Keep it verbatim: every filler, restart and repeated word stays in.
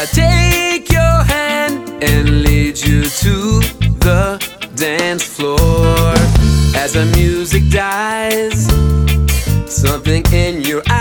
I take your hand and lead you to the dance floor. As the music dies, something in your